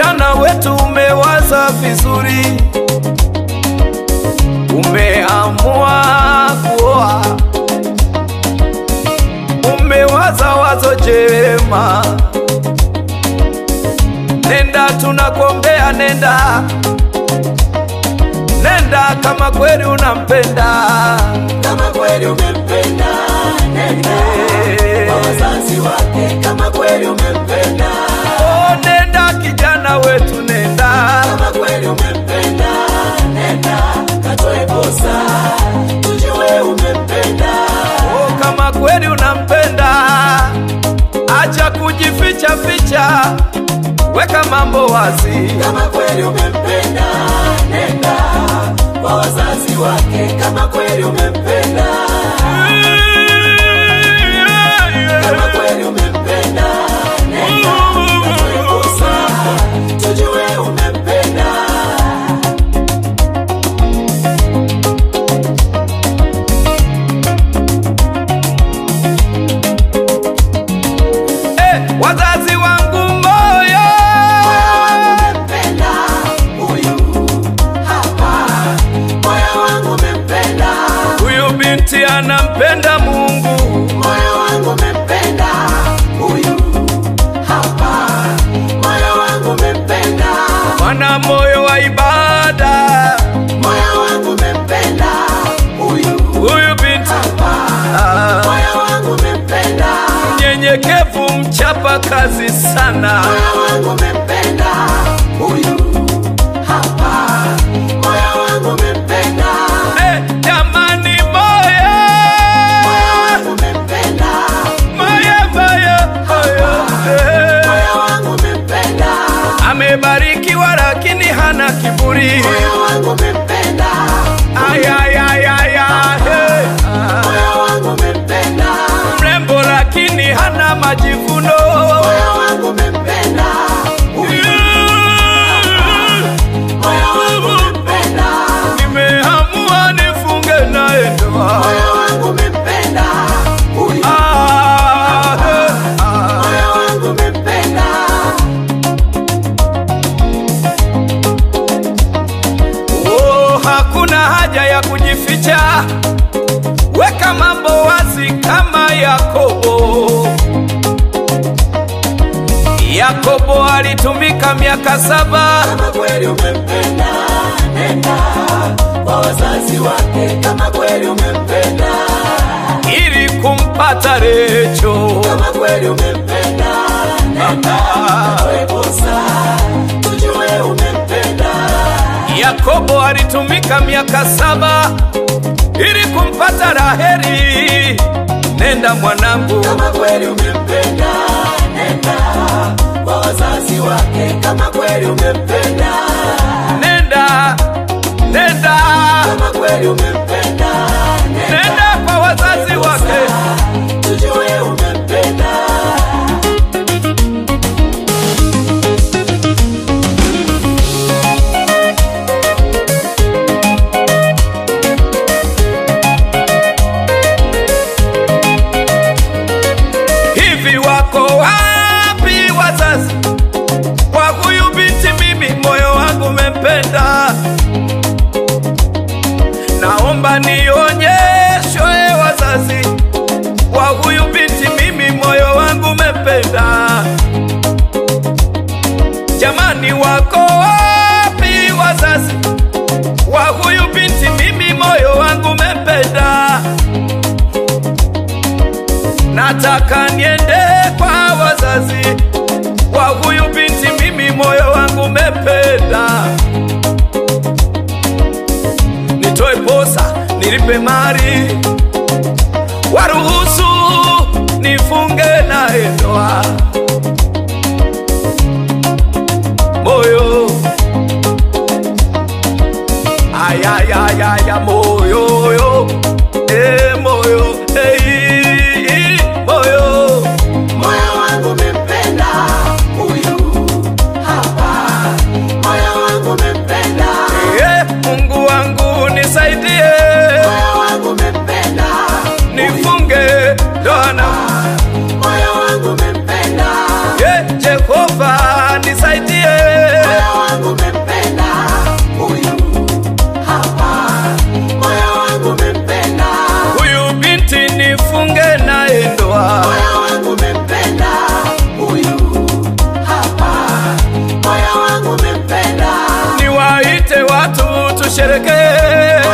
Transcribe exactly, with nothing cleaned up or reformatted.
kijana wetu umewaza vizuri, umeamua kuoa, umewaza wazo jema. Nenda tunakuombea, nenda nenda kama kweli unampenda, kama kweli umempenda. Nenda kwa wazazi wake, kama kweli umempenda. Oh, nenda kijana wetu, nenda kama kweli umempenda. Nenda katoe posa, tujue umempenda. Oh, kama kweli unampenda, acha kujificha ficha, weka mambo wazi. Kama kweli umempenda, nenda kwa wazazi wake, kama kweli umempenda. Kama kweli umempenda, nenda katoe posa, tujue umempenda. Eh, wazazi wangu moyo, moyo wangu umempenda huyu hapa, moyo wangu umempenda. huyu binti anampenda Mungu, moyo wangu umempenda huyu hapa, moyo wangu umempenda. wana moyo wa ibada, moyo wangu umempenda huyu huyu binti hapa, ah, moyo wangu umempenda. nyenyekevu, mchapa kazi sana, moyo wangu umempenda huyu hapa, moyo wangu umempenda. eh, jamani moyo, moyo wangu umempenda moyo moyo moyo, eh, moyo wangu umempenda. amebarikiwa lakini hana kiburi, moyo wangu umempenda ay ay ay ay ay, eh, ah, moyo wangu umempenda. mrembo lakini hana majivuno, moyo wangu umempenda huyu, moyo wangu umempenda. nimeamua nifunge naye ndoa, moyo wangu umempenda huyu, ah, eh, ah. moyo wangu umempenda. Oh, hakuna haja ya kujificha, weka mambo wazi kama Yakobo. Yakobo alitumika miaka saba, kama kweli umempenda, nenda kwa wazazi wake, kama kweli umempenda. ili kumpata Recho. kama kweli umempenda, nenda katoe posa, tujue umempenda. Yakobo alitumika miaka saba ili kumpata Raheli. Nenda mwanangu, kama kweli umempenda, nenda kwa wazazi wake, kama kweli umempenda. nenda nenda kama kweli umempenda, nenda kwa wazazi wake. tujue umempenda. Hivi wako wapi wazazi kwa huyu binti? Mimi moyo wangu umempenda, naomba nionyeshwe wazazi kwa huyu binti. Mimi moyo wangu umempenda, jamani, wako wapi wazazi kwa huyu binti? Mimi moyo wangu umempenda, nataka niende kwa wazazi wa huyu binti. Mimi moyo wangu umempenda, nitoe posa, nilipe mali, waruhusu nifunge naye ndoa. Moyo ay ay ay ay, moyo yo, eh moyo, eh moyo. moyo wangu umempenda huyu hapa, moyo wangu umempenda. Eh, Mungu wangu nisaidie, moyo wangu umempenda nifunge ndoa na moyo wangu umempenda. eh, Jehova nisaidie, tusherekee.